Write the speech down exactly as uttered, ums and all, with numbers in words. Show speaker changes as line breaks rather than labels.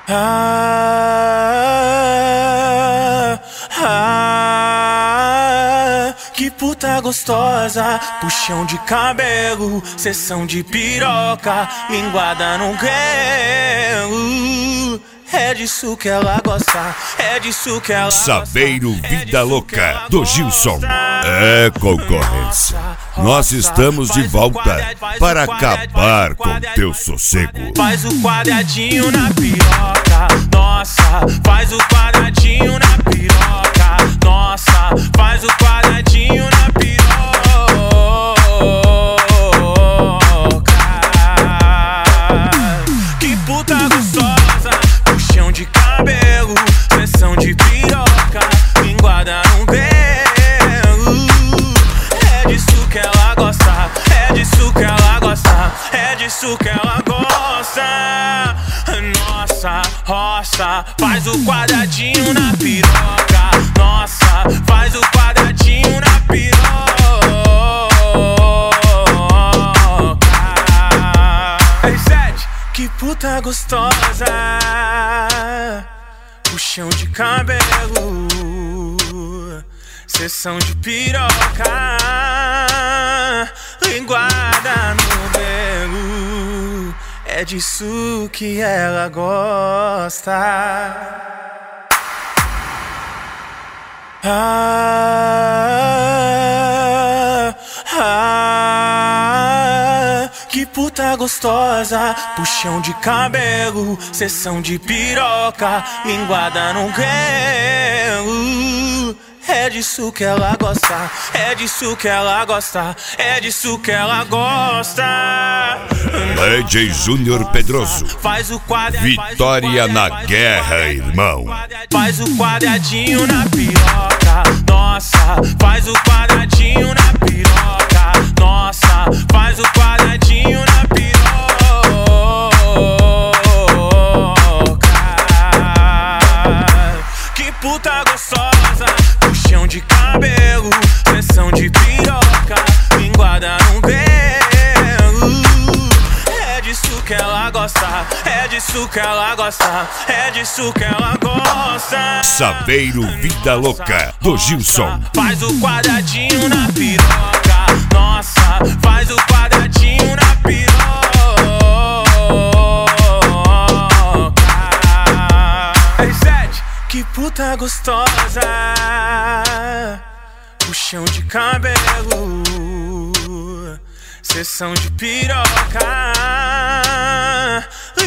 Ah, ah, que puta gostosa, puxão de cabelo, sessão de piroca, linguada no grelo. É disso que ela gosta, é disso que ela gosta.
Saveiro Vida Louca, do Gilson. É concorrência. Nós estamos de volta para acabar com teu sossego.
Faz o quadradinho na piroca, nossa. Faz o quadradinho na piroca, nossa. Faz o quadradinho na piroca. Que puta gostosa, puxão de cabelo, sessão de piroca, linguada no grelo. É disso que ela gosta, é disso que ela gosta, é disso que ela gosta. Nossa, roça, faz o quadradinho na piroca, nossa. Faz o quadradinho na piroca. Ei, sete, que puta gostosa, puxão de cabelo, sessão de piroca, linguada no grelo. É disso que ela gosta. Ah, ah, que puta gostosa, puxão de cabelo, sessão de piroca, linguada no grelo. É disso que ela gosta, é disso que ela gosta, é disso que ela gosta.
D J Júnior Pedroso.
Faz o quadra,
Vitória na guerra, irmão.
Faz o quadradinho na piroca, nossa. Faz o quadradinho na piroca, nossa. Faz o quadradinho na piroca. Que puta gostosa, puxão de cabelo, sessão de piroca, linguada no grelo. É disso que ela gosta, é disso que ela gosta, é disso que ela gosta.
Saveiro Vida Louca, do Gilson.
Faz o quadradinho na piroca, nossa. Faz o quadradinho na piroca. Ei, sete, que puta gostosa, puxão de cabelo, sessão de piroca,